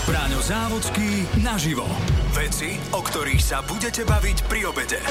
Braňo Závodský naživo. Veci, o ktorých sa budete baviť pri obede.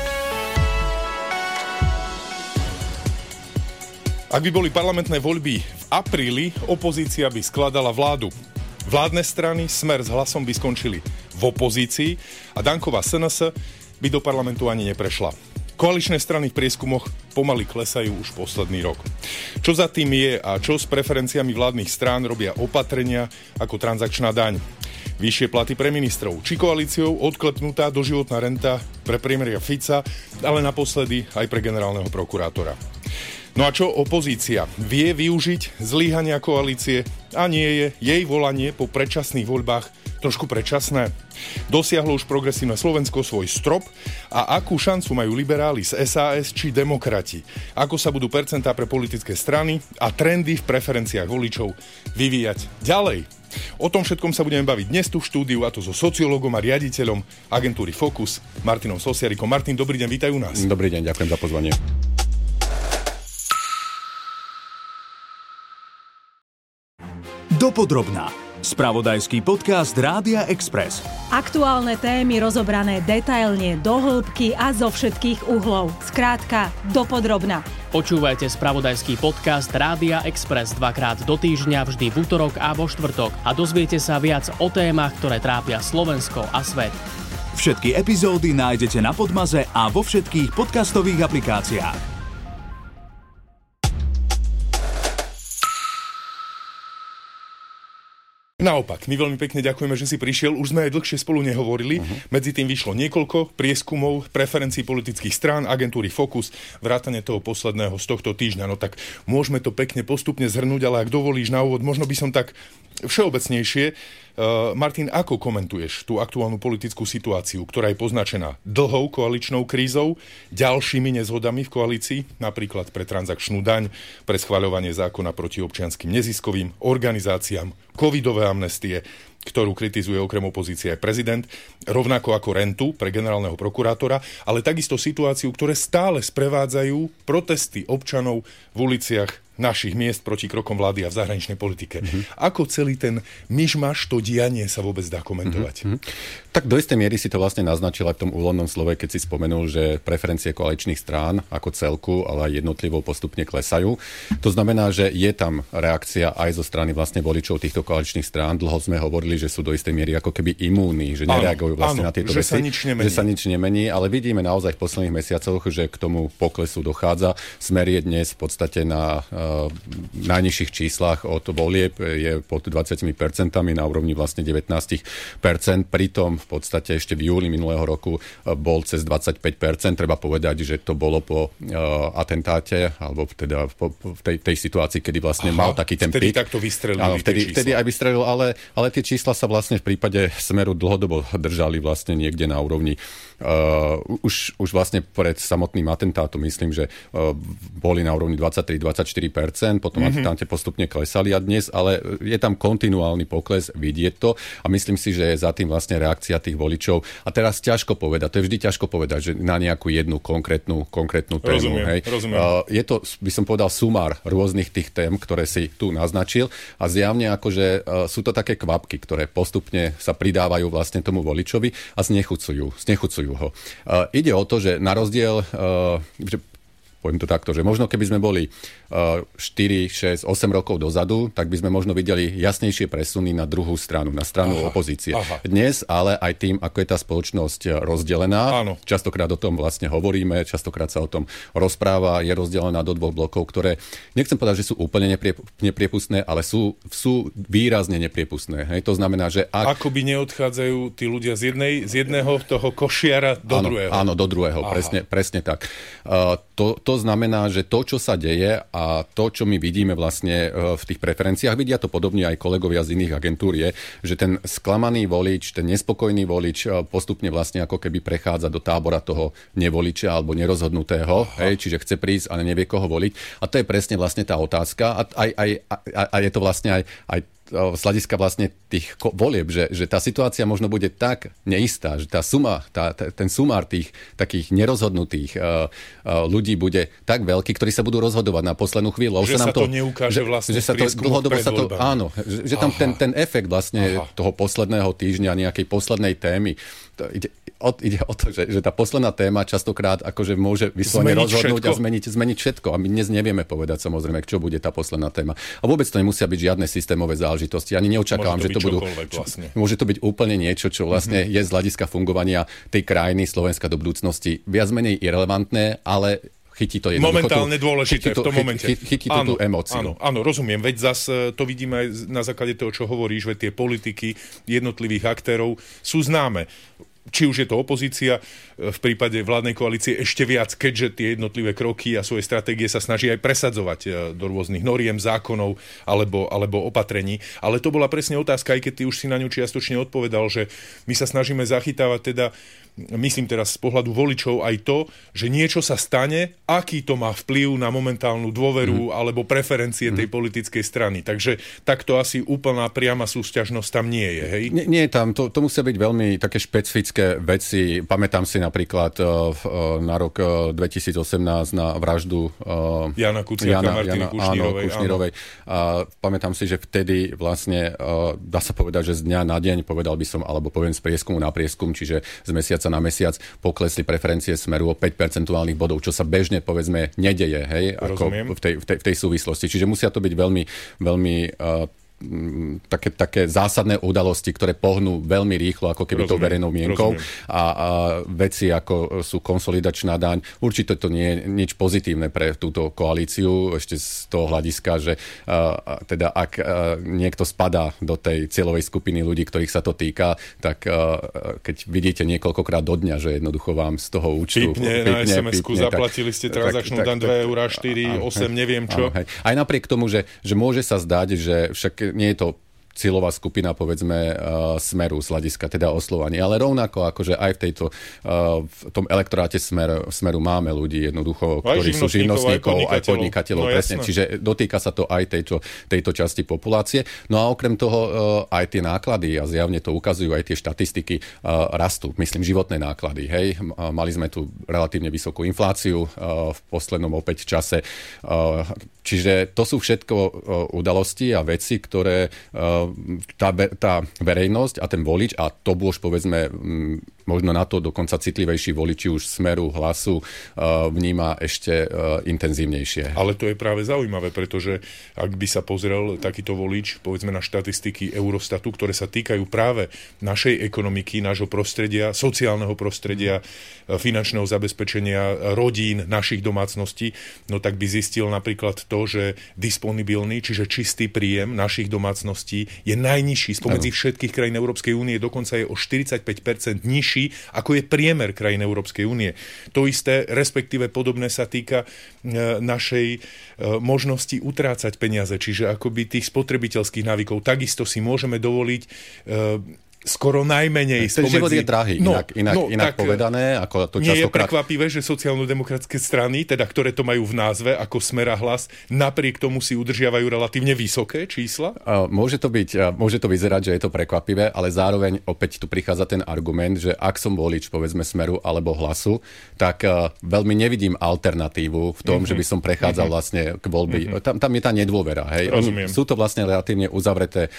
Ak by boli parlamentné voľby v apríli, opozícia by skladala vládu. Vládne strany Smer s Hlasom by skončili v opozícii a Danková SNS by do parlamentu ani neprešla. Koaličné strany v prieskumoch pomaly klesajú už posledný rok. Čo za tým je a čo s preferenciami vládnych strán robia opatrenia ako transakčná daň? Vyššie platy pre ministrov, či koalíciou odklepnutá doživotná renta pre premiéra Fica, ale naposledy aj pre generálneho prokurátora. No a čo opozícia? Vie využiť zlyhania koalície a nie je jej volanie po predčasných voľbách trošku predčasné? Dosiahlo už progresívne Slovensko svoj strop a akú šancu majú liberáli z SAS či demokrati? Ako sa budú percentá pre politické strany a trendy v preferenciách voličov vyvíjať ďalej? O tom všetkom sa budeme baviť dnes tu v štúdiu, a to so sociológom a riaditeľom agentúry Focus, Martinom Sosiarikom. Martin, dobrý deň, vítaj u nás. Dobrý deň, ďakujem za pozvanie. Dopodrobná. Spravodajský podcast Rádia Express. Aktuálne témy rozobrané detailne, do hĺbky a zo všetkých uhlov. Skrátka, dopodrobná. Počúvajte spravodajský podcast Rádia Express dvakrát do týždňa, vždy v utorok a vo štvrtok. A dozviete sa viac o témach, ktoré trápia Slovensko a svet. Všetky epizódy nájdete na Podmaze a vo všetkých podcastových aplikáciách. Naopak, my veľmi pekne ďakujeme, že si prišiel. Už sme aj dlhšie spolu nehovorili. Medzi tým vyšlo niekoľko prieskumov preferencií politických strán agentúry Focus, vrátane toho posledného z tohto týždňa. No tak môžeme to pekne postupne zhrnúť, ale ak dovolíš na úvod, možno by som tak všeobecnejšie. Martin, ako komentuješ tú aktuálnu politickú situáciu, ktorá je poznačená dlhou koaličnou krízou, ďalšími nezhodami v koalícii, napríklad pre transakčnú daň, pre schvaľovanie zákona proti občianskym neziskovým organizáciám, covidové amnestie, ktorú kritizuje okrem opozície aj prezident, rovnako ako rentu pre generálneho prokurátora, ale takisto situáciu, ktoré stále sprevádzajú protesty občanov v uliciach našich miest proti krokom vlády a v zahraničnej politike. Ako celý ten myšmaš, to dianie sa vôbec dá komentovať? Tak do istej miery si to vlastne naznačil aj v tom úvodnom slove, keď si spomenul, že preferencie koaličných strán ako celku, ale aj jednotlivo postupne klesajú. To znamená, že je tam reakcia aj zo strany vlastne voličov týchto koaličných strán. Dlho sme hovorili, že sú do istej miery ako keby imúnni, že nereagujú vlastne na tieto veci. Že sa nič nemení, ale vidíme naozaj v posledných mesiacoch, že k tomu poklesu dochádza. Smer je dnes v podstate na najnižších číslach od volieb, je pod 20% na úrovni vlastne 19%. Pritom v podstate ešte v júli minulého roku bol cez 25%. Treba povedať, že to bolo po atentáte, alebo teda v tej situácii, kedy vlastne mal taký ten pík. Vtedy takto vystrelili vtedy aj vystrelil, ale tie čísla sa vlastne v prípade Smeru dlhodobo držali vlastne niekde na úrovni. Už vlastne pred samotným atentátom myslím, že boli na úrovni 23-24%, potom atentáte postupne klesali a dnes, ale je tam kontinuálny pokles, vidieť to a myslím si, že je za tým vlastne reakcia tých voličov. A teraz ťažko povedať, to je vždy ťažko povedať, že na nejakú jednu konkrétnu tému. Rozumiem. Je to, by som povedal, sumár rôznych tých tém, ktoré si tu naznačil a zjavne akože sú to také kvapky, ktoré postupne sa pridávajú vlastne tomu voličovi a znechucujú ho. Ide o to, že na rozdiel, že poviem to takto, že možno keby sme boli 4, 6, 8 rokov dozadu, tak by sme možno videli jasnejšie presuny na druhú stranu, na stranu opozície. Dnes ale aj tým, ako je tá spoločnosť rozdelená, častokrát o tom vlastne hovoríme, častokrát sa o tom rozpráva, je rozdelená do dvoch blokov, ktoré, nechcem povedať, že sú úplne nepriepustné, ale sú výrazne nepriepustné. To znamená, že akoby neodchádzajú tí ľudia z jedného toho košiara do druhého. Áno, do druhého, presne tak. To znamená, že to, čo sa deje a to, čo my vidíme vlastne v tých preferenciách, vidia to podobne aj kolegovia z iných agentúr, je, že ten sklamaný volič, ten nespokojný volič postupne vlastne ako keby prechádza do tábora toho nevoliča alebo nerozhodnutého, čiže chce prísť, ale nevie koho voliť. A to je presne vlastne tá otázka a je to vlastne aj z hľadiska vlastne tých volieb, že tá situácia možno bude tak neistá, že tá suma, ten sumár tých takých nerozhodnutých ľudí bude tak veľký, ktorí sa budú rozhodovať na poslednú chvíľu. Že sa to neukáže vlastne v prieskumoch pred voľbami. Áno, že tam ten efekt vlastne toho posledného týždňa, nejakej poslednej témy, ide o to, že tá posledná téma častokrát akože môže vyslovene rozhodnúť a zmeniť všetko. A my dnes nevieme povedať samozrejme, čo bude tá posledná téma. A vôbec to nemusia byť žiadne systémové záležitosti. Ani neočakávam, že to budú... Vlastne. Môže to byť úplne niečo, čo vlastne je z hľadiska fungovania tej krajiny Slovenska do budúcnosti viac menej irelevantné, ale chytí to jednoducho. Momentálne dôležité v tom momente. Chytí to tú emóciu. Áno, rozumiem. Veď zase to vidíme aj na základe toho, čo hovoríš, veď tie politiky jednotlivých aktérov sú známe. Či už je to opozícia, v prípade vládnej koalície ešte viac, keďže tie jednotlivé kroky a svoje stratégie sa snaží aj presadzovať do rôznych noriem, zákonov alebo opatrení. Ale to bola presne otázka, aj keď ty už si na ňu čiastočne odpovedal, že my sa snažíme zachytávať teda, myslím teraz z pohľadu voličov aj to, že niečo sa stane, aký to má vplyv na momentálnu dôveru alebo preferencie tej politickej strany. Takže takto asi úplná priama súsťažnosť tam nie je, hej? Nie je tam, to musia byť veľmi také špecifické veci. Pamätám si napríklad na rok 2018 na vraždu Jana Kuciaka, Martiny Kušnírovej. Pamätám si, že vtedy vlastne dá sa povedať, že z dňa na deň, povedal by som, alebo poviem z prieskumu na prieskum, čiže z mesiaca na mesiac poklesli preferencie Smeru o 5 percentuálnych bodov, čo sa bežne, povedzme, nedeje, hej, ako v tej súvislosti. Čiže musia to byť veľmi, veľmi také zásadné udalosti, ktoré pohnú veľmi rýchlo, ako keby tou verejnou mienkou. A veci, ako sú konsolidačná daň, určite to nie je nič pozitívne pre túto koalíciu, ešte z toho hľadiska, že teda ak niekto spadá do tej cieľovej skupiny ľudí, ktorých sa to týka, tak keď vidíte niekoľkokrát do dňa, že jednoducho vám z toho účtu pipne na SMS-ku, zaplatili ste transačnú daň 2 eurá, 4, 8, neviem čo. Aj napriek tomu, že môže sa zdať, že však nie je to cieľová skupina, povedzme, Smeru z hľadiska teda oslovania. Ale rovnako, akože aj v tom elektoráte Smeru máme ľudí jednoducho, ktorí sú živnostníkov, aj podnikateľov. Presne. Čiže dotýka sa to aj tejto časti populácie. No a okrem toho aj tie náklady, a zjavne to ukazujú aj tie štatistiky, rastú. Myslím, životné náklady. Hej. Mali sme tu relatívne vysokú infláciu v poslednom opäť čase. Čiže to sú všetko udalosti a veci, ktoré tá verejnosť a ten volič, a to už povedzme možno na to dokonca citlivejší voliči už Smeru, Hlasu vníma ešte intenzívnejšie. Ale to je práve zaujímavé, pretože ak by sa pozrel takýto volič, povedzme na štatistiky Eurostatu, ktoré sa týkajú práve našej ekonomiky, nášho prostredia, sociálneho prostredia, finančného zabezpečenia rodín, našich domácností, no tak by zistil napríklad to, že disponibilný, čiže čistý príjem našich domácností je najnižší spomedzi všetkých krajín Európskej únie, dokonca je o 45% nižší, ako je priemer krajín Európskej únie. To isté, respektíve podobné sa týka našej možnosti utrácať peniaze, čiže akoby tých spotrebiteľských návykov. Takisto si môžeme dovoliť skoro najmenej spomedzi... Ten život je drahý, inak povedané. Ako to nie je prekvapivé, že sociálno-demokratické strany, teda ktoré to majú v názve ako Smer a Hlas, napriek tomu si udržiavajú relatívne vysoké čísla? Môže to vyzerať, že je to prekvapivé, ale zároveň opäť tu prichádza ten argument, že ak som volič, povedzme Smeru alebo Hlasu, tak veľmi nevidím alternatívu v tom, že by som prechádzal vlastne k voľby. Tam je tá nedôvera. Hej? Sú to vlastne relatívne uzavreté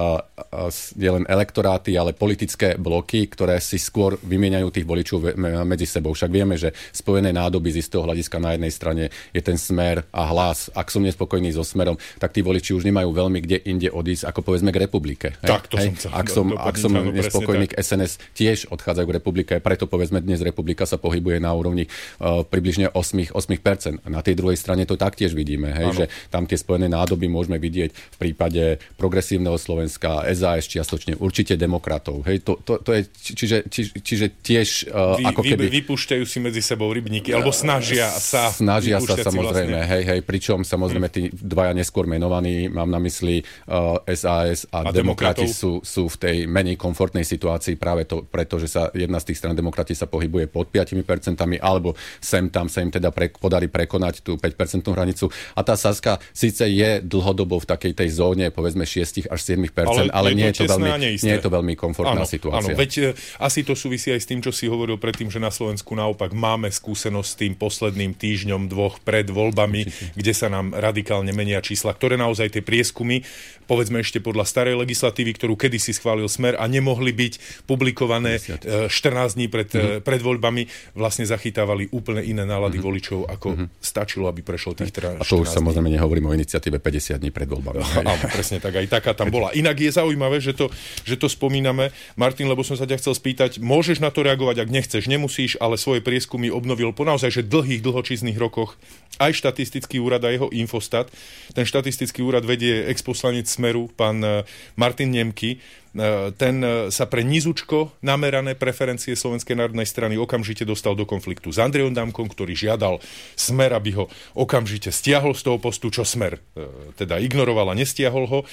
len elektoráty, ale politické bloky, ktoré si skôr vymieňajú tých voličov medzi sebou. Však vieme, že spojené nádoby z istého hľadiska na jednej strane je ten Smer a Hlas. Ak som nespokojný so Smerom, tak tí voliči už nemajú veľmi kde inde odísť, ako povedzme k Republike. Ak som nespokojný k SNS, tiež odchádzajú k Republike. Preto povedzme dnes Republika sa pohybuje na úrovni približne 8%. Na tej druhej strane to taktiež vidíme, že tam tie spojené nádoby môžeme vidieť v prípade progresívneho Slovenska, SAS čiastočne určite demokratické demokratov. Hej, to je, čiže tiež ako keby... Vypúšťajú si medzi sebou rybníky, alebo snažia sa samozrejme, vlastne. Pričom samozrejme tí dvaja neskôr menovaní, mám na mysli SAS a demokrati sú v tej menej komfortnej situácii práve preto, že sa jedna z tých strán demokrati sa pohybuje pod 5%, alebo sem tam sa im teda podarí prekonať tú 5% hranicu. A tá Saska síce je dlhodobo v takej tej zóne, povedzme 6 až 7%, ale nie je to veľmi komfortná situácia. Áno, veď asi to súvisí aj s tým, čo si hovoril predtým, že na Slovensku naopak máme skúsenosť s tým posledným týždňom, dvoch pred voľbami, kde sa nám radikálne menia čísla, ktoré naozaj tie prieskumy, povedzme ešte podľa starej legislatívy, ktorú kedysi schválil Smer a nemohli byť publikované 14 dní pred voľbami, vlastne zachytávali úplne iné nálady voličov, ako stačilo, aby prešlo tých 14 dní. A to už samozrejme nehovorím o iniciatíve 50 dní pred voľbami. Áno, presne tak, aj taká tam bola. Inak je zaujímavé, že to spomíname. Martin, lebo som sa ťa chcel spýtať, môžeš na to reagovať, ak nechceš, nemusíš, ale svoje prieskumy obnovil po naozaj že dlhočíznych rokoch aj štatistický úrad a jeho Infostat. Ten štatistický úrad vedie exposlanec Smeru, pán Martin Nemky. Ten sa pre nizučko namerané preferencie Slovenskej národnej strany okamžite dostal do konfliktu s Andrejom Dankom, ktorý žiadal Smer, aby ho okamžite stiahol z toho postu, čo Smer teda ignoroval a nestiahol ho.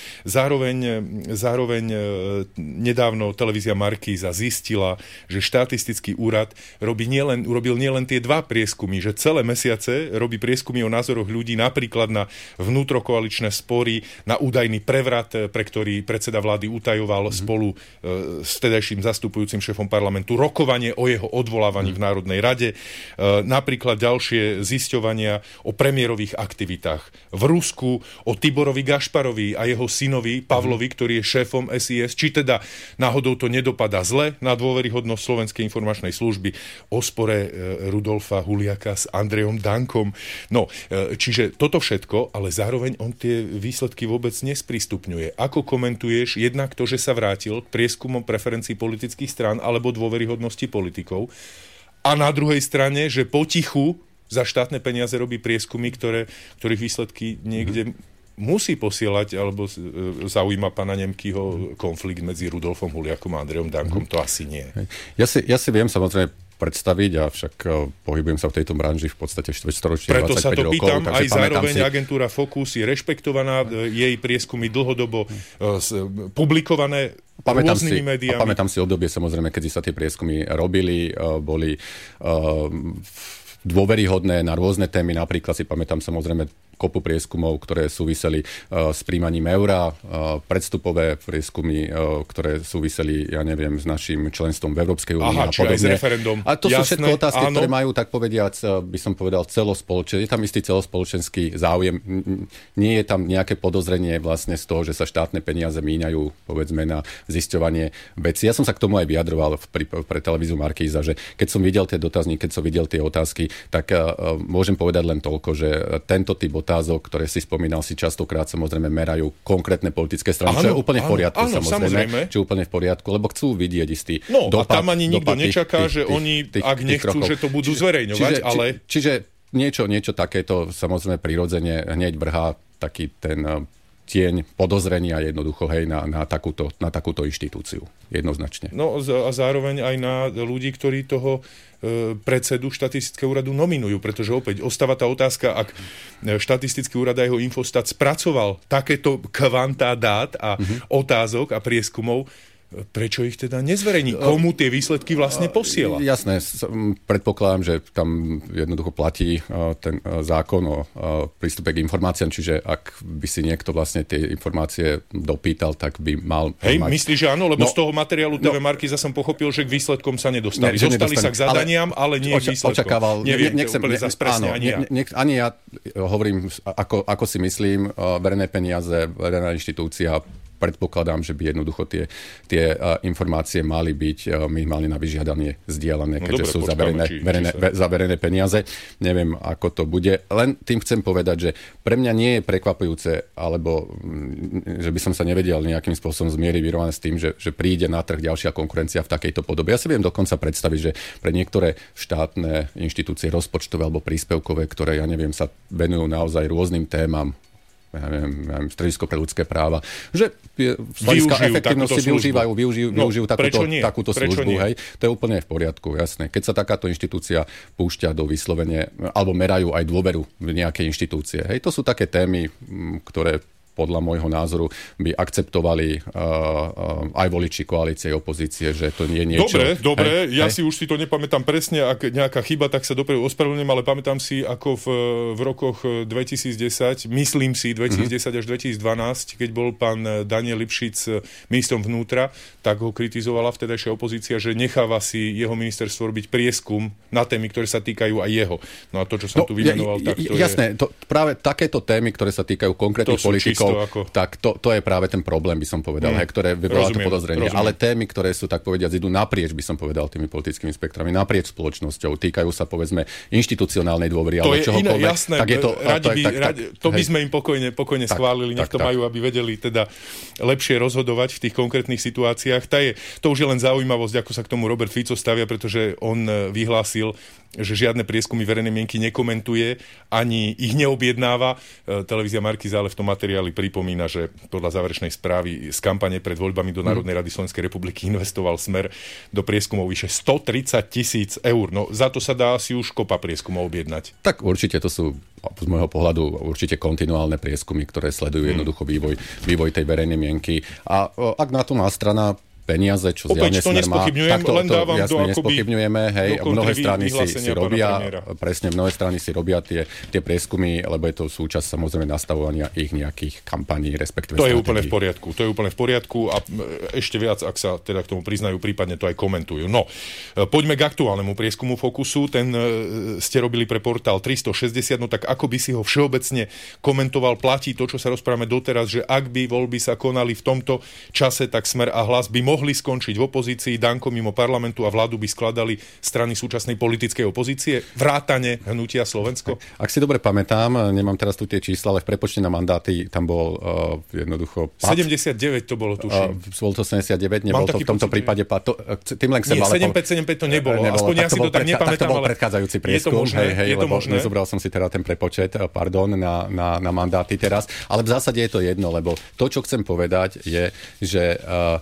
Zároveň nedávno televízia Markíza zistila, že štatistický úrad urobil nielen tie dva prieskumy, že celé mesiace robí prieskumy o názoroch ľudí napríklad na vnútrokoaličné spory, na údajný prevrat, pre ktorý predseda vlády utajoval spolu s vtedajším zastupujúcim šéfom parlamentu rokovanie o jeho odvolávaní v Národnej rade. Napríklad ďalšie zisťovania o premiérových aktivitách v Rusku, o Tiborovi Gašparovi a jeho synovi Pavlovi, ktorý je šéfom SIS, či teda náhodou to nedopadá zle na dôveryhodnosť Slovenskej informačnej služby, o spore Rudolfa Huliaka s Andrejom Dankom. No, čiže toto všetko, ale zároveň on tie výsledky vôbec nesprístupňuje. Ako komentuješ jednak to, že sa vrátil k prieskumom preferencií politických strán alebo dôveryhodnosti politikov a na druhej strane, že potichu za štátne peniaze robí prieskumy, ktorých výsledky niekde musí posielať, alebo zaujíma pána Nemkyho konflikt medzi Rudolfom Huliakom a Andrejom Dankom, to asi nie. Ja si viem samozrejme predstaviť, a však pohybujem sa v tejto branži v podstate štvrťstoročie, 25 rokov. Preto sa to pýtam, aj zároveň agentúra Focus je rešpektovaná, jej prieskumy dlhodobo publikované rôznymi médiami. Pamätám si obdobie, samozrejme, keď sa tie prieskumy robili, boli dôveryhodné na rôzne témy, napríklad si pamätám samozrejme kopu prieskumov, ktoré súviseli s príjmaním eura, predstupové prieskumy, ktoré súviseli, ja neviem, s našim členstvom v Európskej únii a podobne. Aj s referendum. A to sú všetko otázky, ktoré majú, tak povediac, by som povedal, je tam istý celospoločenský záujem. Nie je tam nejaké podozrenie vlastne z toho, že sa štátne peniaze míňajú, povedzme, na zisťovanie vecí. Ja som sa k tomu aj vyjadroval pre televíziu Markíza, že keď som videl tie dotazníky, keď som videl tie otázky, tak môžem povedať len toľko, že tento typ otázok, ktoré si spomínal, si častokrát samozrejme merajú konkrétne politické strany, čo je úplne v poriadku, samozrejme. Čo je úplne v poriadku, lebo chcú vidieť istý dopad. A tam ani nikto nečaká, že oni, ak nechcú, že to budú zverejňovať, ale... Čiže niečo takéto samozrejme prirodzene hneď vrhá taký ten tieň podozrenia jednoducho, hej, na takúto inštitúciu. Jednoznačne. No a zároveň aj na ľudí, ktorí toho predsedu štatistického úradu nominujú, pretože opäť ostáva tá otázka, ak štatistický úrad a jeho Infostat spracoval takéto kvantá dát a otázok a prieskumov, prečo ich teda nezverejní? Komu tie výsledky vlastne posiela? Jasné, predpokladám, že tam jednoducho platí ten zákon o prístupe k informáciám, čiže ak by si niekto vlastne tie informácie dopýtal, tak by mal... Hej, myslíš, že áno? Lebo z toho materiálu TV Markíza som pochopil, že k výsledkom sa nedostali. Dostali sa k zadaniam, ale nie k výsledkom. Očakával... Neviem, úplne zase presne ani ja. Ani ja hovorím, ako si myslím, verejné peniaze, verejná inštitúcia, predpokladám, že by jednoducho tie informácie mali byť minimálne na vyžiadanie zdieľané, keďže sú zaverené peniaze. Neviem, ako to bude. Len tým chcem povedať, že pre mňa nie je prekvapujúce, alebo že by som sa nevedel nejakým spôsobom zmieriť vyrovnať s tým, že príde na trh ďalšia konkurencia v takejto podobe. Ja si viem dokonca predstaviť, že pre niektoré štátne inštitúcie rozpočtové alebo príspevkové, ktoré, ja neviem, sa venujú naozaj rôznym témam, Stredisko pre ľudské práva, že z hľadiska efektívnosti využijú takúto službu. Hej. To je úplne v poriadku, jasné. Keď sa takáto inštitúcia púšťa do vyslovene, alebo merajú aj dôveru v nejaké inštitúcie. Hej. To sú také témy, ktoré podľa môjho názoru by akceptovali aj voliči koalície a opozície, že to nie je niečo... Dobre, si už si to nepamätám presne, ak nejaká chyba, tak sa dopredu ospravedlňujem, ale pamätám si, ako v rokoch 2010, myslím si 2010 až 2012, keď bol pán Daniel Lipšic ministrom vnútra, tak ho kritizovala vtedajšia opozícia, že necháva si jeho ministerstvo robiť prieskum na témy, ktoré sa týkajú aj jeho. No a to, čo som tu vymenoval, tak to jasné, je... práve takéto témy, ktoré sa týkajú konkrétnych politikov, tak to je práve ten problém, by som povedal, ktoré vyvolá to podozrenie. Ale témy, ktoré sú, tak povediac, idú naprieč, by som povedal, tými politickými spektrami, naprieč spoločnosťou, týkajú sa, povedzme, inštitucionálnej dôvery, alebo čohokoľvek. Jasné, tak je to by sme im pokojne schválili, nech to majú, aby vedeli teda lepšie rozhodovať v tých konkrétnych situáciách. To už je len zaujímavosť, ako sa k tomu Robert Fico stavia, pretože on vyhlásil, že žiadne prieskumy verejnej mienky nekomentuje, ani ich neobjednáva. Televízia Markíza ale v tom materiáli pripomína, že podľa záverečnej správy z kampane pred voľbami do Národnej rady Slovenskej republiky investoval Smer do prieskumov vyše 130 000 eur. No za to sa dá asi už kopa prieskumov objednať. Tak určite to sú z môjho pohľadu určite kontinuálne prieskumy, ktoré sledujú jednoducho vývoj tej verejnej mienky. A ak na to má strana peniaze, čo zjavne Smer má, tak to jasne nespochybňujeme. Hej, mnohé strany si robia, presne mnohé strany si robia tie prieskumy, lebo je to súčasť samozrejme nastavovania ich nejakých kampaní, respektíve to je úplne v poriadku a ešte viac, ak sa teda k tomu priznajú, prípadne to aj komentujú. No, poďme k aktuálnemu prieskumu Fokusu. Ten ste robili pre portál 360, no tak ako by si ho všeobecne komentoval, platí to, čo sa rozprávame doteraz, že ak by voľby sa konali v tomto čase, tak Smer a Hlas by mohli skončiť v opozícii, Danko mimo parlamentu a vládu by skladali strany súčasnej politickej opozície, vrátane Hnutia Slovensko? Ak si dobre pamätám, nemám teraz tu tie čísla, ale v prepočte na mandáty tam bol jednoducho pad. 79 to bolo, tuším. Bol to 79, nebol to v tomto prípade pad. Tým len chcem, ale 75 to nebolo. Aspoň ja si to tak nepamätám, ale... Tak to bol predchádzajúci prieskum, lebo nezobral som si teda ten prepočet, na mandáty teraz. Ale v zásade je to jedno, lebo to, čo chcem povedať, je, že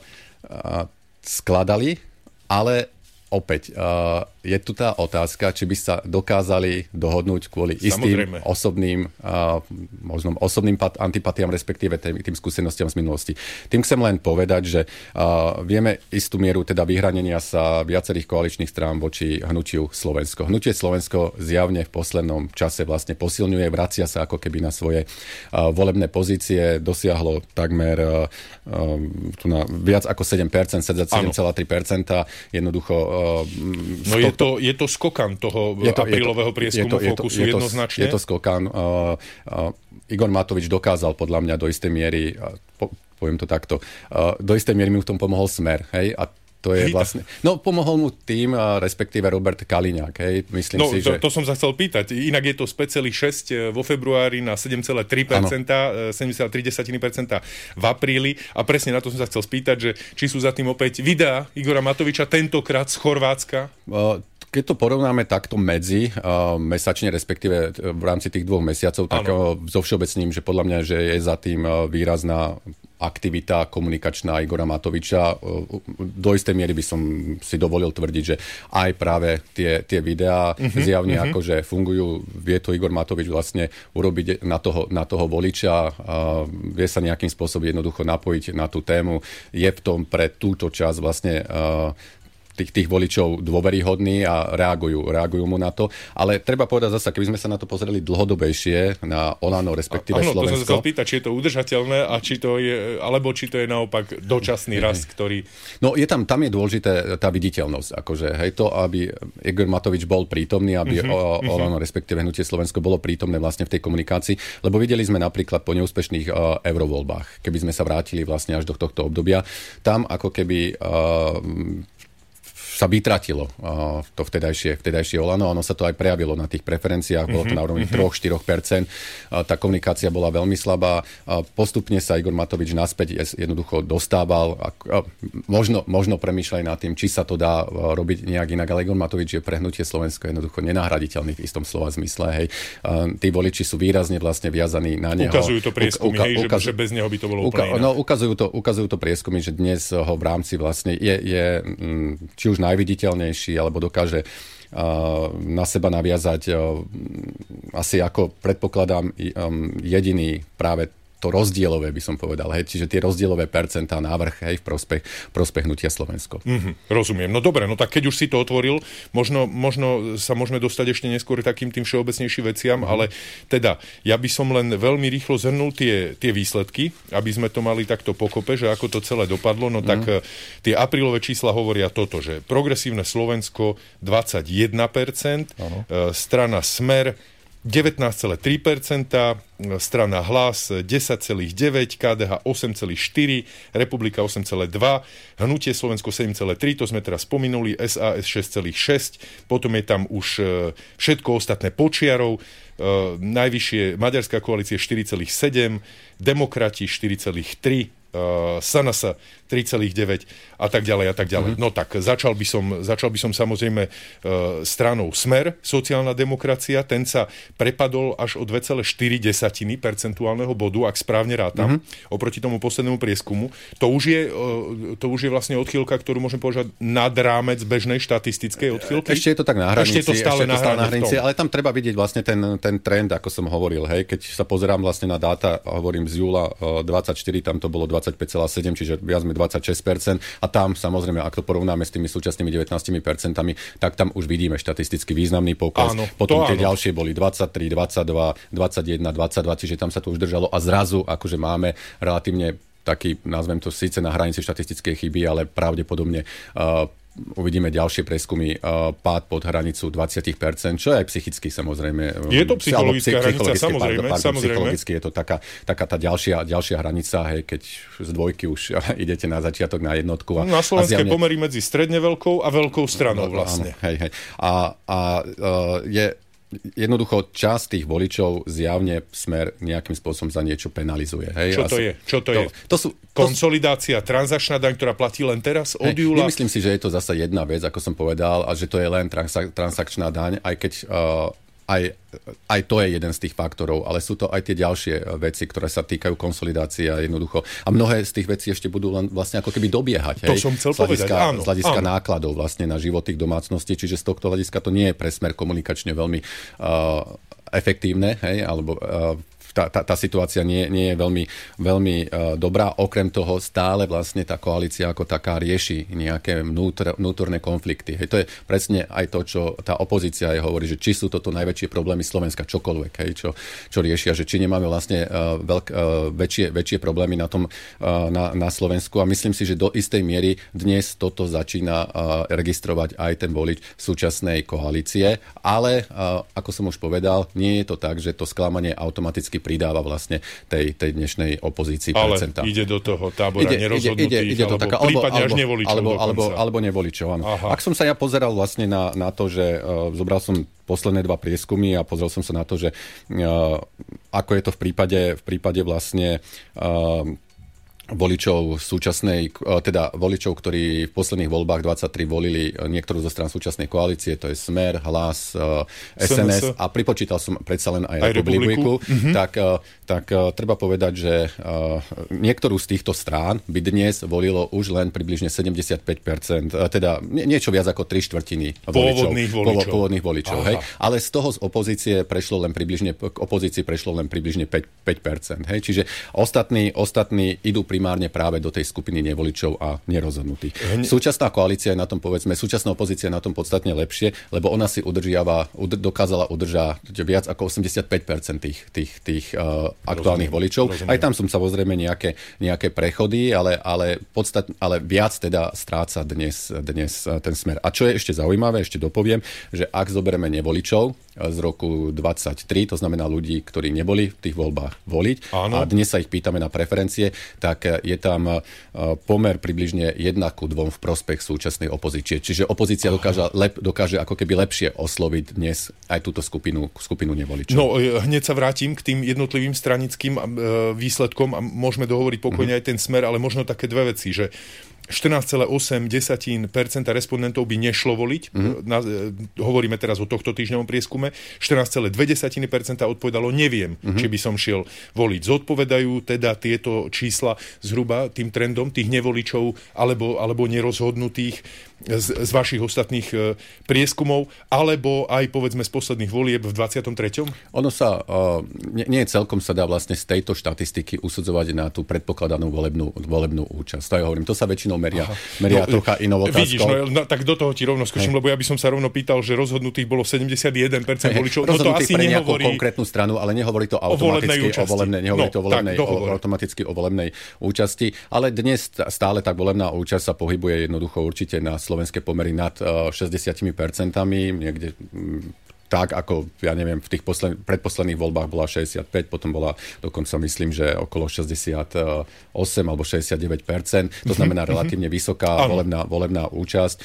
skladali, ale opäť je tu tá otázka, či by sa dokázali dohodnúť kvôli istým osobným antipatiám, respektíve tým skúsenostiam z minulosti. Tým chcem len povedať, že vieme istú mieru teda vyhranenia sa viacerých koaličných strán voči Hnutiu Slovensko. Hnutie Slovensko zjavne v poslednom čase vlastne posilňuje, vracia sa ako keby na svoje volebné pozície, dosiahlo takmer viac ako 7%, 7,3%. Jednoducho je to skokan toho aprílového prieskumu Fokusu jednoznačne? Je to skokan. Igor Matovič dokázal podľa mňa do istej miery, poviem to takto, do istej miery mi v tom pomohol Smer. Hej? A to je vlastne... No, pomohol mu tým, respektíve Robert Kaliňák. Hej? Myslím si, že... To som sa chcel pýtať. Inak je to z 5,6 vo februári na 7,3%, 7,3% v apríli. A presne na to som sa chcel spýtať, že či sú za tým opäť videá Igora Matoviča, tentokrát z Chorvátska? Keď to porovnáme takto mesačne, respektíve v rámci tých 2 mesiacov, tak so všeobecným, že podľa mňa, že je za tým výrazná aktivita komunikačná Igora Matoviča. Do istej miery by som si dovolil tvrdiť, že aj práve tie videá zjavne akože fungujú. Vie to Igor Matovič vlastne urobiť na toho voliča. Vie sa nejakým spôsobom jednoducho napojiť na tú tému. Je v tom pre túto časť vlastne tých voličov dôveryhodní a reagujú mu na to. Ale treba povedať zasa, keby sme sa na to pozreli dlhodobejšie, na Olano, respektíve Slovensko. To som sa chcel pýtať, či je to udržateľné a či to je naopak dočasný rast, ktorý... No tam je dôležité tá viditeľnosť. Akože, hej, to, aby Igor Matovič bol prítomný, aby Olano, respektíve Hnutie Slovensko bolo prítomné vlastne v tej komunikácii, lebo videli sme napríklad po neúspešných eurovoľbách, keby sme sa vrátili vlastne až do tohto obdobia, tam ako keby sa vytratilo to vtedajšie Olano. Ono sa to aj prejavilo na tých preferenciách, bolo to na úrovni 3-4%. Tá komunikácia bola veľmi slabá. Postupne sa Igor Matovič naspäť jednoducho dostával. Možno premýšľaj nad tým, či sa to dá robiť nejak inak, ale Igor Matovič je pre Hnutie Slovensko jednoducho nenahraditeľný v istom slova zmysle. Hej. Tí voliči sú výrazne vlastne viazaní na neho. Ukazujú to prieskumy, že bez neho by to bolo úplne inak. No, ukazujú to prieskumy, že dnes ho v rámci vlastne je či už najviditeľnejší, alebo dokáže na seba naviazať asi ako predpokladám jediný práve to rozdielové, by som povedal. Hej. Čiže tie rozdielové percentá návrh, hej, v prospech Hnutia Slovensko. Rozumiem. No dobre, no tak keď už si to otvoril, možno sa môžeme dostať ešte neskôr takým tým všeobecnejším veciam, ale teda ja by som len veľmi rýchlo zhrnul tie výsledky, aby sme to mali takto pokope, že ako to celé dopadlo. No tak tie aprílové čísla hovoria toto, že Progresívne Slovensko 21%, strana Smer 19,3%, strana Hlas 10,9%, KDH 8,4%, Republika 8,2%, Hnutie Slovensko 7,3%, to sme teraz spomenuli, SAS 6,6%, potom je tam už všetko ostatné počiarov, najvyššie Maďarská koalícia 4,7%, Demokrati 4,3%, SNS 3,9 a tak ďalej a tak ďalej. No tak, začal by som samozrejme stranou Smer, sociálna demokracia, ten sa prepadol až o 2,4 percentuálneho bodu, ak správne rátam, oproti tomu poslednému prieskumu. To už je vlastne odchýlka, ktorú môžem považovať nad rámec bežnej štatistickej odchýlky. Ešte je to tak na hranici. Ešte je to stále na hranici, ale tam treba vidieť vlastne ten trend, ako som hovoril. Hej, keď sa pozerám vlastne na dáta, hovorím z júla 24, tam to bolo 25,7, čiže viac sme 26%. A tam, samozrejme, ak to porovnáme s tými súčasnými 19%, tak tam už vidíme štatisticky významný pokles. Potom tie ďalšie boli 23, 22, 21, 22, čiže tam sa to už držalo a zrazu akože máme relatívne taký, nazvem to síce na hranici štatistickej chyby, ale pravdepodobne uvidíme ďalšie preskumy, pád pod hranicu 20%, čo je aj psychicky samozrejme. Je to psychologická hranica, samozrejme. Psychologicky je to taká tá ďalšia hranica, hej, keď z dvojky už idete na začiatok na jednotku. Na slovenské pomery medzi stredne veľkou a veľkou stranou vlastne. Hej. Je jednoducho časť tých voličov zjavne Smer nejakým spôsobom za niečo penalizuje. Hej? Čo to je? Konsolidácia, transačná daň, ktorá platí len teraz od júla? Nemyslím si, že je to zasa jedna vec, ako som povedal, a že to je len transakčná daň, aj keď aj to je jeden z tých faktorov, ale sú to aj tie ďalšie veci, ktoré sa týkajú konsolidácie a jednoducho. A mnohé z tých vecí ešte budú len vlastne ako keby dobiehať. To som chcel povedať, áno. Z hľadiska nákladov vlastne na život tých domácností, čiže z tohto hľadiska to nie je pre Smer komunikačne veľmi efektívne, hej, alebo tá situácia nie je veľmi dobrá. Okrem toho stále vlastne tá koalícia ako taká rieši nejaké vnútorné konflikty. Hej, to je presne aj to, čo tá opozícia hovorí, že či sú toto najväčšie problémy Slovenska, čokoľvek, hej, čo riešia, že či nemáme vlastne väčšie problémy na Slovensku. A myslím si, že do istej miery dnes toto začína registrovať aj ten volič súčasnej koalície. Ale, ako som už povedal, nie je to tak, že to sklamanie automaticky pridáva vlastne tej dnešnej opozícii percentá. Ale ide do toho tábora nerozhodnutých, alebo nevoličov. Áno. Ak som sa ja pozeral vlastne na to, že zobral som posledné 2 prieskumy a pozrel som sa na to, že ako je to v prípade vlastne voličov súčasnej, teda voličov, ktorí v posledných voľbách 23 volili niektorú zo strán súčasnej koalície, to je Smer, Hlas, SNS a pripočítal som predsa len aj Republiku. Tak treba povedať, že niektorú z týchto strán by dnes volilo už len približne 75%, teda niečo viac ako 3/4 pôvodných voličov. Hej? Ale z toho z opozície prešlo len približne 5%. Hej? Čiže ostatní idú primárne práve do tej skupiny nevoličov a nerozhodnutých. Súčasná koalícia je na tom, povedzme, súčasná opozícia je na tom podstatne lepšie, lebo ona si dokázala udržať viac ako 85% tých aktuálnych voličov. Rozumiem. Aj tam sú samozrejme nejaké prechody, ale viac teda stráca dnes ten Smer. A čo je ešte zaujímavé, ešte dopoviem, že ak zoberieme nevoličov z roku 23, to znamená ľudí, ktorí neboli v tých voľbách voliť, a dnes sa ich pýtame na preferencie, tak je tam pomer približne 1:2 v prospech súčasnej opozície. Čiže opozícia dokáže ako keby lepšie osloviť dnes aj túto skupinu nevoličov. No, hneď sa vrátim k tým jednotlivým stranickým výsledkom a môžeme dohovoriť pokojne aj ten Smer, ale možno také dve veci, že 14,8% respondentov by nešlo voliť. Hovoríme teraz o tohto týždňovom prieskume. 14,2% odpovedalo neviem, či by som šiel voliť. Zodpovedajú teda tieto čísla zhruba tým trendom tých nevoličov alebo nerozhodnutých z vašich ostatných prieskumov, alebo aj povedzme z posledných volieb v 23. Ono sa, nie celkom sa dá vlastne z tejto štatistiky usudzovať na tú predpokladanú volebnú účasť. To ja hovorím, to sa väčšinou meria trocha inou otázkou. Vidíš, tak do toho ti rovno skočím, lebo ja by som sa rovno pýtal, že rozhodnutých bolo 71% voličov. No to asi pre nejakú konkrétnu stranu, ale nehovorí to automaticky o volebnej účasti. Ale dnes stále tá volebná účasť sa pohybuje jednoducho určite na slovenské pomery nad 60%, niekde tak, ako, ja neviem, v tých predposledných voľbách bola 65, potom bola dokonca, myslím, že okolo 68 alebo 69%, to znamená relatívne vysoká volebná účasť.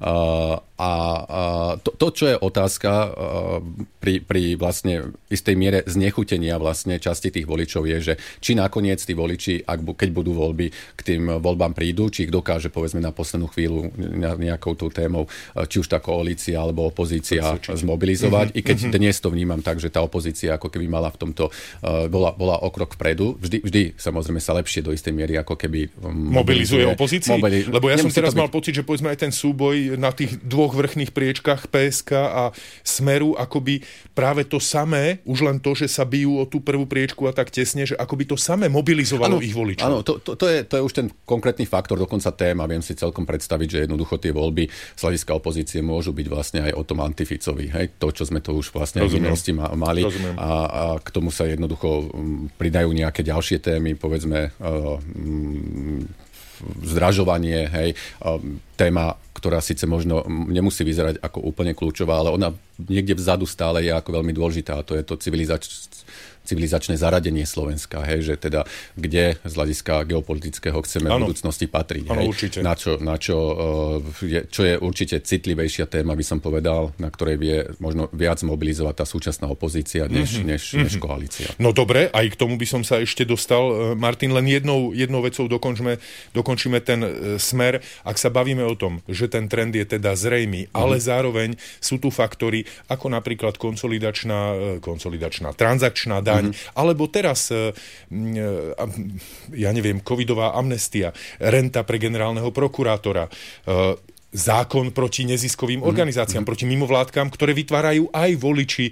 To, čo je otázka pri vlastne istej miere znechutenia vlastne časti tých voličov je, že či nakoniec tí voliči, keď budú voľby, k tým voľbám prídu, či ich dokáže povedzme na poslednú chvíľu nejakou tou témou, či už tá koalícia alebo opozícia zmobilizovať. I keď dnes to vnímam tak, že tá opozícia ako keby mala v tomto bola o krok vpredu. Vždy samozrejme sa lepšie do istej miery ako keby mobilizuje opozícii. Lebo ja som teraz mal pocit, že povedzme aj ten súboj na tých dvoch vrchných priečkách PSK a Smeru, akoby práve to samé, už len to, že sa bijú o tú prvú priečku a tak tesne, že akoby to samé mobilizovalo ich voličov. Áno, to je už ten konkrétny faktor, dokonca téma. Viem si celkom predstaviť, že jednoducho tie voľby z hľadiska opozície môžu byť vlastne aj o tom antificovi. Hej? To, čo sme to už vlastne v minulosti mali. A k tomu sa jednoducho pridajú nejaké ďalšie témy, povedzme zdražovanie, hej, téma, ktorá síce možno nemusí vyzerať ako úplne kľúčová, ale ona niekde vzadu stále je ako veľmi dôležitá. To je to civilizačné zaradenie Slovenska, hej, že teda kde z hľadiska geopolitického chceme v budúcnosti patriť. Áno, určite. Čo je určite citlivejšia téma, by som povedal, na ktorej vie možno viac mobilizovať tá súčasná opozícia, než koalícia. No dobre, aj k tomu by som sa ešte dostal. Martin, len jednou vecou dokončíme ten Smer. Ak sa bavíme o tom, že ten trend je teda zrejmý, ale zároveň sú tu faktory, ako napríklad konsolidačná transakčná daň, alebo teraz, ja neviem, covidová amnestia, renta pre generálneho prokurátora, zákon proti neziskovým organizáciám, proti mimovládkam, ktoré vytvárajú aj voliči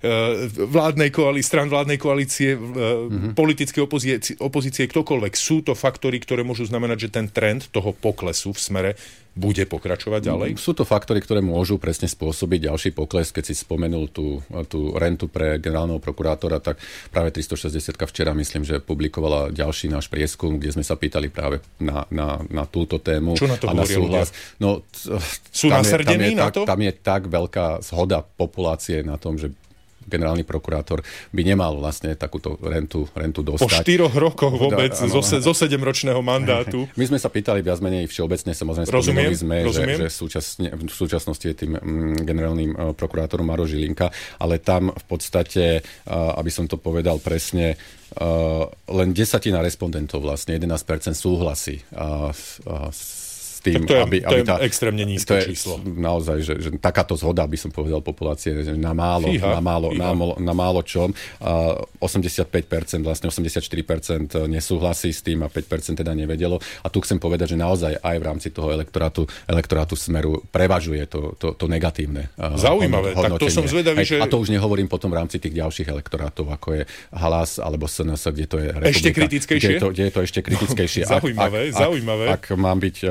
strán vládnej koalície, politické opozície, ktokoľvek. Sú to faktory, ktoré môžu znamenať, že ten trend toho poklesu v Smere bude pokračovať ďalej? Sú to faktory, ktoré môžu presne spôsobiť ďalší pokles. Keď si spomenul tú rentu pre generálneho prokurátora, tak práve 360 včera, myslím, že publikovala ďalší náš prieskum, kde sme sa pýtali práve na túto tému. Čo na to hovoria ľudia? No, sú nasrdení na to? Tam je tak veľká zhoda populácie na tom, že generálny prokurátor by nemal vlastne takúto rentu dostať. Po 4 rokoch vôbec zo 7-ročného mandátu. My sme sa pýtali viac menej všeobecne, samozrejme spomenuli sme, že v súčasnosti je tým generálnym prokurátorom Maroš Žilinka, ale tam v podstate, aby som to povedal presne, len 10% respondentov, vlastne 11% súhlasí tým, to je extrémne nízke číslo. Naozaj, že takáto zhoda, by som povedal, populácie na málo čom. 85%, vlastne 84% nesúhlasí s tým a 5% teda nevedelo. A tu chcem povedať, že naozaj aj v rámci toho elektorátu Smeru prevažuje to negatívne zaujímavé, hodnotenie. Tak to som zvedavý, že... A to už nehovorím potom v rámci tých ďalších elektorátov, ako je Hlas alebo SNS, kde to je republika. Ešte kritickejšie? Kde je to ešte kritickejšie. Zaujímavé. Ak mám byť konkrétny,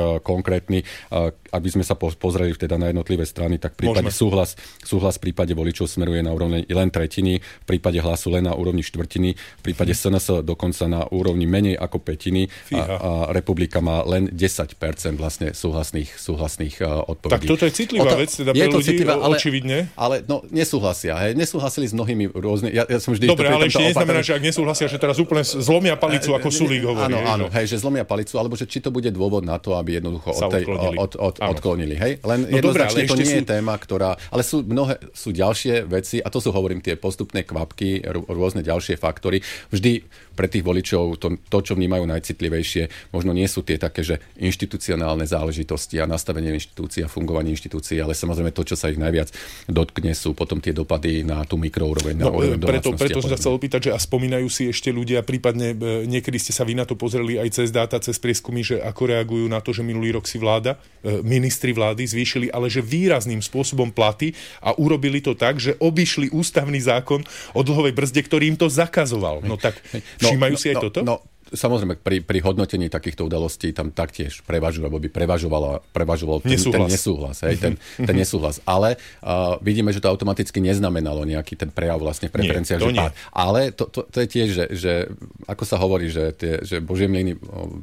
konkrétny, aby sme sa pozreli teda na jednotlivé strany, tak v prípade súhlas v prípade voličov Smeru je na úrovni len tretiny, v prípade Hlasu len na úrovni štvrtiny, v prípade SNS dokonca na úrovni menej ako pätiny a Republika má len 10% vlastne súhlasných odpovedí. Tak toto je citlivá vec, teda pre ľudí, očividne. Ale nesúhlasia. Nesúhlasili s mnohými rôznymi. Ja som vždy dobre, ale ešte neznamená, že ak nesúhlasia, že teraz úplne zlomia palicu, ako Sulík hovorí. Áno, že zlomia palicu, alebo že či to bude dôvod na to, aby jednoducho odklonili. Hej? Len jednoznačne to nie je téma, ktorá... Ale sú ďalšie veci, a to sú, hovorím, tie postupné kvapky, rôzne ďalšie faktory. Vždy pre tých voličov to, čo vnímajú najcitlivejšie, možno nie sú tie také, že inštitucionálne záležitosti a nastavenie inštitúcií a fungovanie inštitúcií, ale samozrejme to, čo sa ich najviac dotkne, sú potom tie dopady na tú mikroúroveň. Preto som sa chcel opýtať, že a spomínajú si ešte ľudia, prípadne niekedy ste sa vy na to pozreli aj cez dáta, cez prieskumy, že ako reagujú na to, že minulý rok si ministri vlády zvýšili, ale že výrazným spôsobom platy a urobili to tak, že obišli ústavný zákon o dlhovej brzde, ktorý im to zakazoval. No tak všímajú si aj toto? Samozrejme, pri hodnotení takýchto udalostí tam taktiež prevažujú, alebo by prevažoval ten nesúhlas. Ten nesúhlas. Ale vidíme, že to automaticky neznamenalo nejaký ten prejav vlastne v preferenciách. Ale to je tiež, že ako sa hovorí, že Božie mlyny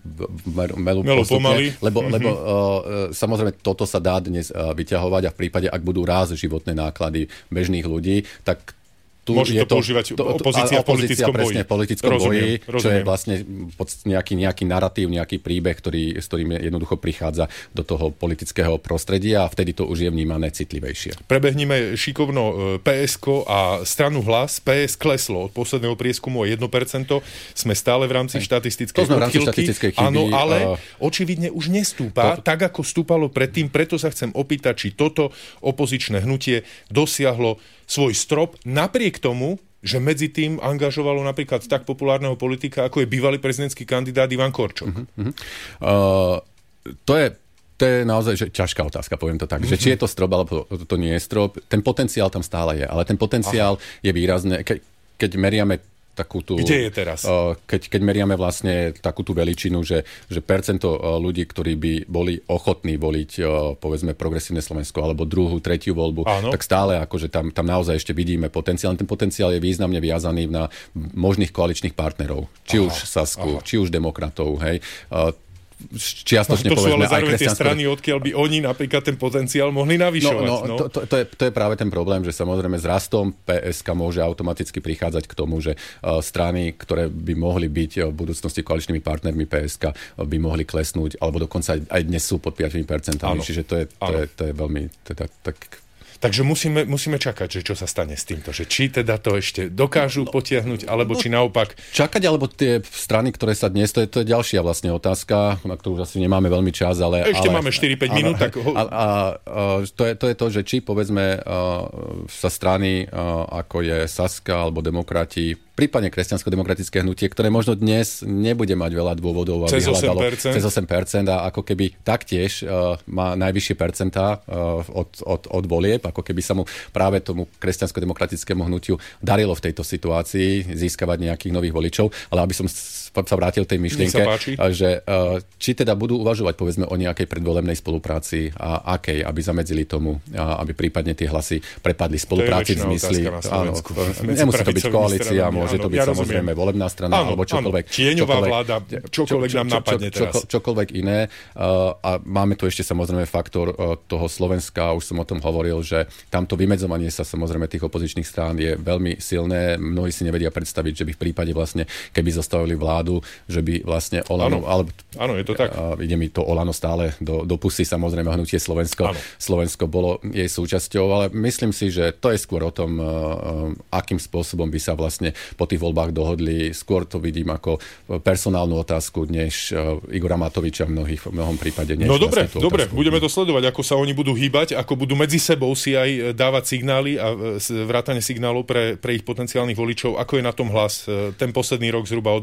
melú postupne, lebo samozrejme toto sa dá dnes vyťahovať a v prípade, ak budú raz životné náklady bežných ľudí, tak môže to používať opozícia v politickom boji. Presne, v politickom boji, čo je vlastne nejaký narratív, nejaký príbeh, s ktorým jednoducho prichádza do toho politického prostredia a vtedy to už je vnímané citlivejšie. Prebehnime šikovno PSK a stranu Hlas. PS kleslo od posledného prieskumu o 1%. Sme stále v rámci štatistickej odchýlky. Áno, ale očividne už nestúpa tak, ako stúpalo predtým. Preto sa chcem opýtať, či toto opozičné hnutie dosiahlo svoj strop, napriek tomu, že medzi tým angažovalo napríklad tak populárneho politika, ako je bývalý prezidentský kandidát Ivan Korčok. To je naozaj ťažká otázka, poviem to tak. Že či je to strop, alebo to nie je strop. Ten potenciál tam stále je, ale ten potenciál je výrazný. Keď meriame takú tú... Kde je teraz? Keď meriame vlastne takú tú veličinu, že percento ľudí, ktorí by boli ochotní voliť, povedzme, Progresívne Slovensko alebo druhú, tretiu voľbu, tak stále akože tam naozaj ešte vidíme potenciál. Ten potenciál je významne viazaný na možných koaličných partnerov. Či už Sasku, či už demokratov, hej. Čiastočne to sú ale povedzme zároveň tie strany, odkiaľ by oni napríklad ten potenciál mohli navyšovať. To je práve ten problém, že samozrejme s rastom PSK môže automaticky prichádzať k tomu, že strany, ktoré by mohli byť v budúcnosti koaličnými partnermi PSK, by mohli klesnúť, alebo dokonca aj dnes sú pod 5%. Čiže to je veľmi tak... Takže musíme čakať, že čo sa stane s týmto. Že či teda to ešte dokážu potiahnuť, alebo či naopak... Čakať, alebo tie strany, ktoré sa dnes... To je ďalšia vlastne otázka, na ktorú už asi nemáme veľmi čas, ale... Máme 4-5 minút, tak... To je to, že či povedzme sa strany, ako je Saska alebo Demokrati, prípadne kresťansko-demokratické hnutie, ktoré možno dnes nebude mať veľa dôvodov, aby hľadalo cez 8% a ako keby taktiež má najvyššie percentá od volieb, ako keby sa mu práve tomu kresťansko-demokratickému hnutiu darilo v tejto situácii získavať nejakých nových voličov. Ale aby som sa vrátil tej myšlienke, že či teda budú uvažovať povedzme o nejakej predvolebnej spolupráci a akej, aby zamedzili tomu, aby prípadne tie hlasy prepadli spolupráci v zmysli. Áno, nemusí to byť koalícia, môže to byť samozrejme volebná strana alebo čokoľvek. Tieňová vláda, čokoľvek nám napadne teraz. Čokoľvek iné. A máme tu ešte samozrejme faktor toho Slovenska, už som o tom hovoril, že tamto vymedzovanie sa samozrejme tých opozičných strán je veľmi silné. Mnohí si nevedia predstaviť, že by v prípade vlastne, keby zostavili vládu, že by vlastne Olano... Áno, je to tak. Ide mi to Olano stále do pusy, samozrejme hnutie Slovensko. Slovensko bolo jej súčasťou, ale myslím si, že to je skôr o tom, akým spôsobom by sa vlastne po tých voľbách dohodli. Skôr to vidím ako personálnu otázku, než Igora Matoviča v mnohom prípade. No dobre, budeme to sledovať, ako sa oni budú hýbať, ako budú medzi sebou si aj dávať signály a vrátane signálov pre ich potenciálnych voličov. Ako je na tom Hlas ten posledný rok zhruba od momentu, keď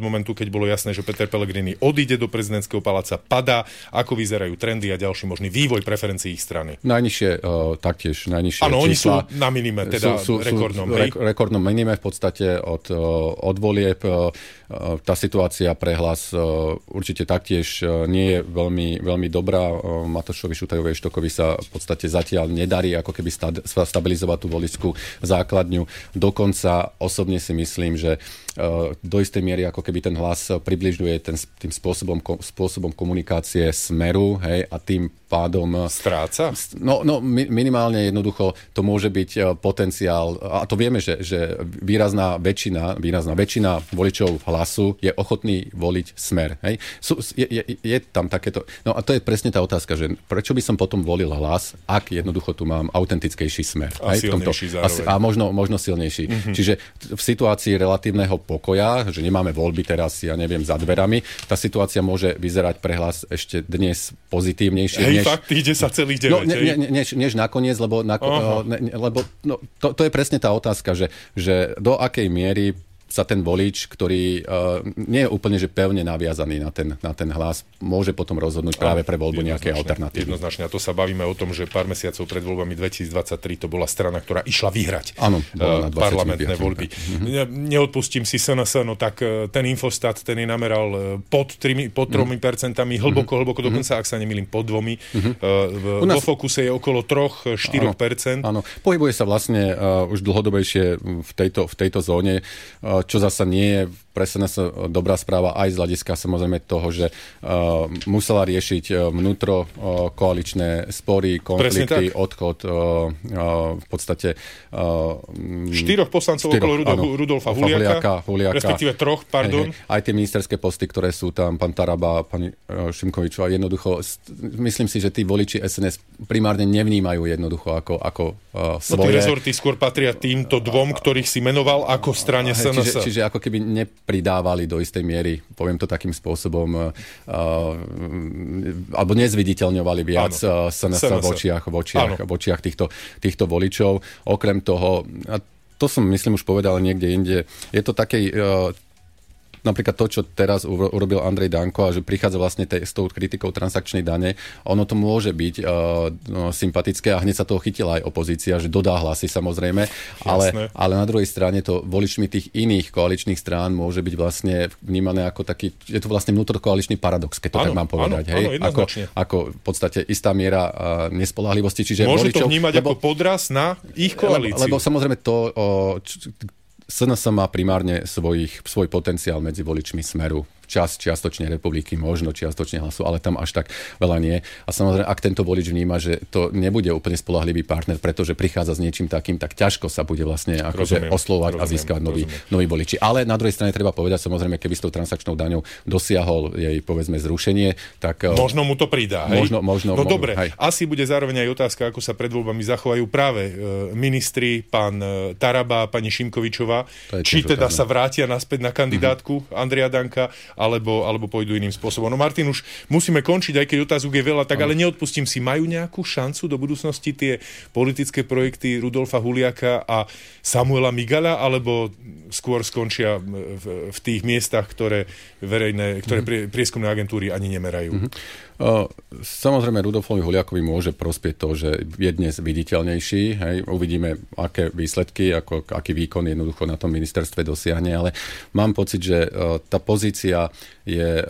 keď bolo jasné, že Peter Pellegrini odíde do prezidentského paláca, padá, ako vyzerajú trendy a ďalší možný vývoj preferencií ich strany? Najnižšie taktiež, najnižšie áno, oni sú čísla, na minime, teda rekordnom minime v podstate od volieb. Tá situácia pre Hlas určite taktiež nie je veľmi dobrá. Matošovi, Šutajovi, Štokovi sa v podstate zatiaľ nedarí ako keby stabilizovať tú voličskú základňu. Dokonca osobne si myslím, že do istej miery ako keby ten Hlas približuje tým spôsobom komunikácie Smeru, hej, a tým pádom stráca? No, minimálne jednoducho to môže byť potenciál, a to vieme, že výrazná väčšina voličov Hlasu je ochotný voliť Smer. Hej. Je tam takéto. No a to je presne tá otázka, že prečo by som potom volil Hlas, ak jednoducho tu mám autentickejší Smer. A hej, silnejší zároveň. A možno silnejší. Mm-hmm. Čiže v situácii relatívneho pokoja, že nemáme voľby teraz, ja neviem, za dverami, tá situácia môže vyzerať pre Hlas ešte dnes pozitívnejšie. Hej, fakt, ide sa celých 9. Než nakoniec, lebo to je presne tá otázka, že do akej miery sa ten volič, ktorý nie je úplne že pevne naviazaný na ten Hlas, môže potom rozhodnúť práve pre voľbu nejaké alternatívy. Jednoznačne. A to sa bavíme o tom, že pár mesiacov pred voľbami 2023 to bola strana, ktorá išla vyhrať parlamentné voľby. Neodpustím si SNS, no tak ten Infostat, ten je nameral pod 3%, hlboko, dokonca, ak sa nemýlim, pod 2%. Vo Fokuse je okolo 3-4%. Áno, pohybuje sa vlastne už dlhodobejšie v tejto zóne, čo zasa nie je pre SNS dobrá správa aj z hľadiska samozrejme toho, že musela riešiť vnútro koaličné spory, konflikty, odchod v podstate 4 poslancov okolo Rudolfa Huliaka, respektíve 3, pardon. Aj tie ministerské posty, ktoré sú tam, pán Taraba, pani Šimkovičová, jednoducho myslím si, že tí voliči SNS primárne nevnímajú jednoducho ako svoje. No tí rezorty skôr patria týmto dvom, ktorých si menoval ako strane SNS. Čiže ako keby nepridávali do istej miery, poviem to takým spôsobom, alebo nezviditeľňovali viac SNS v očiach týchto voličov. Okrem toho, a to som myslím už povedal niekde inde, je to takej napríklad to, čo teraz urobil Andrej Danko a že prichádza vlastne s tou kritikou transakčnej dane, ono to môže byť sympatické a hneď sa toho chytila aj opozícia, že dodá hlasy samozrejme, ale na druhej strane to voličmi tých iných koaličných strán môže byť vlastne vnímané ako taký, je to vlastne vnútrokoaličný paradox, keď to tak mám povedať. Hej? Ako v podstate istá miera nespoľahlivosti. Čiže môže to vnímať ako podraz na ich koalíciu. Lebo samozrejme to SNS má primárne svoj potenciál medzi voličmi Smeru. Čiastočne Republiky, možno čiastočne Hlasu, ale tam až tak veľa nie. A samozrejme, ak tento volič vníma, že to nebude úplne spoľahlivý partner, pretože prichádza s niečím takým, tak ťažko sa bude vlastne akože oslovať a získať noví voliči. Ale na druhej strane treba povedať, samozrejme, keby s tou transakčnou daňou dosiahol jej, povedzme, zrušenie, tak možno mu to pridá, hej? Možno. No dobre, asi bude zároveň aj otázka, ako sa pred voľbami zachovajú práve ministri, pán Taraba, pani Šimkovičová, či teda sa vrátia naspäť na kandidátku Andreja Danka, alebo pôjdu iným spôsobom. No Martin, už musíme končiť, aj keď otázok je veľa, tak ale neodpustím si. Majú nejakú šancu do budúcnosti tie politické projekty Rudolfa Huliaka a Samuela Migala, alebo skôr skončia v tých miestach, ktoré prieskumné agentúry ani nemerajú? Samozrejme, Rudolfovi Huliakovi môže prospieť to, že je dnes viditeľnejší. Hej. Uvidíme, aké výsledky, aký výkon jednoducho na tom ministerstve dosiahne, ale mám pocit, že tá pozícia je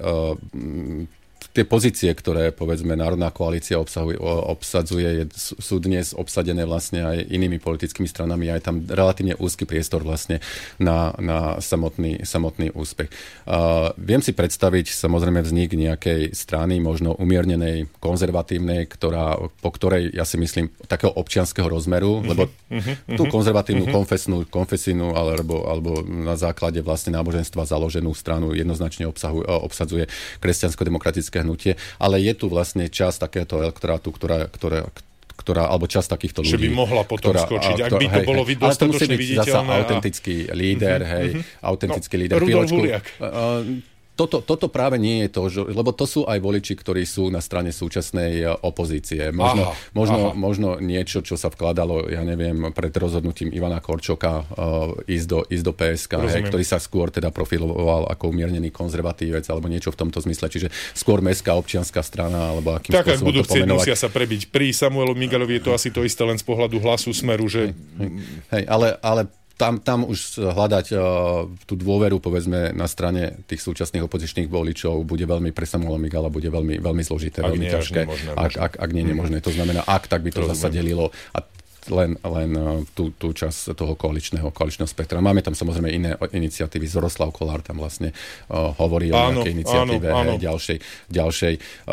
tie pozície, ktoré, povedzme, Národná koalícia obsadzuje, sú dnes obsadené vlastne aj inými politickými stranami. Aj tam relatívne úzky priestor vlastne na samotný úspech. Viem si predstaviť samozrejme vznik nejakej strany, možno umiernenej, konzervatívnej, po ktorej, ja si myslím, takého občianskeho rozmeru, lebo tú konzervatívnu konfesínu alebo na základe vlastne náboženstva založenú stranu jednoznačne obsadzuje kresťansko-demokratické hnutie, ale je tu vlastne časť takéhoto elektorátu, ktorá alebo časť takýchto ľudí. Že by mohla potom skočiť, ak by to bolo dostatočne viditeľné. Ale to musí byť zasa autentický líder, autentický líder. Rudolf Huliak. toto práve nie je to, lebo to sú aj voliči, ktorí sú na strane súčasnej opozície. Možno niečo, čo sa vkladalo, ja neviem, pred rozhodnutím Ivana Korčoka ísť do PSK, ktorý sa skôr teda profiloval ako umiernený konzervatívec alebo niečo v tomto zmysle. Čiže skôr mestská občianska strana, alebo akým tak, spôsobom budú to pomenovať. musia sa prebiť. Pri Samuelu Miguelovi je to asi to isté len z pohľadu Hlasu, Smeru, že... Hej, ale tam už hľadať tú dôveru, povedzme, na strane tých súčasných opozičných voličov bude veľmi, pre Samuela Miguela bude veľmi, veľmi zložité, veľmi ťažké. Ak nie nemožné. To znamená, tak by to zasa delilo a len tú časť toho koaličného spektra. Máme tam samozrejme iné iniciatívy. Zoroslav Kolár tam vlastne hovorí o nejakej iniciatíve ďalšej.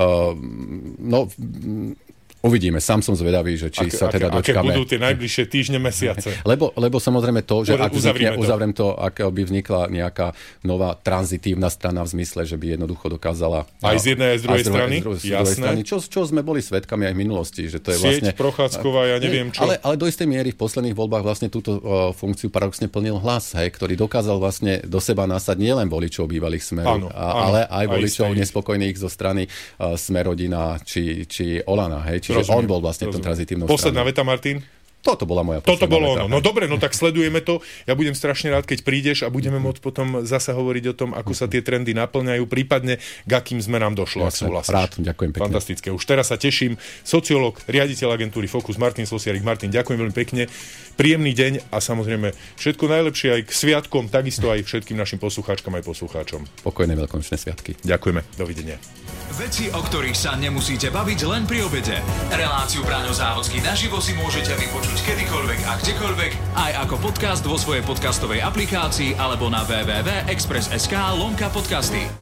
Uvidíme, sám som zvedavý, že či sa teda dočkáme. Aké budú tie najbližšie týždne, mesiace? Lebo samozrejme to, že ak by vznikla nejaká nová tranzitívna strana v zmysle, že by jednoducho dokázala... Aj z jednej, aj z druhej strany? Jasné. Čo sme boli svedkami aj v minulosti. Že to je vlastne, Sieť Prochádzková, ja neviem čo. Ale do istej miery v posledných voľbách vlastne túto funkciu paradoxne plnil Hlas, ktorý dokázal vlastne do seba nasať nielen voličov bývalých Smeru, ale aj voličov nespokojných zo strany Smerodina či Olana. Čiže on bol vlastne tom tranzitívnou stranou. Posledná veta, Martin? Toto bola moja posledná veta. No dobre, no tak sledujeme to. Ja budem strašne rád, keď prídeš a budeme môcť potom zase hovoriť o tom, ako sa tie trendy naplňajú, prípadne k akým zmenám došlo, ak súhlasíš. Rád, ďakujem pekne. Fantastické. Už teraz sa teším. Sociológ, riaditeľ agentúry Focus Martin Slosiarik. Martin, ďakujem veľmi pekne. Príjemný deň a samozrejme všetko najlepšie aj k sviatkom, takisto aj všetkým našim poslucháčkam aj poslucháčom. Pokojné veľkonočné sviatky. Ďakujeme. Dovidenia. Veci, o ktorých sa nemusíte baviť len pri obede. Reláciu Braňo Závodský naživo si môžete vypočuť kedykoľvek a kdekoľvek, aj ako podcast vo svojej podcastovej aplikácii alebo na www.express.sk/podcasty.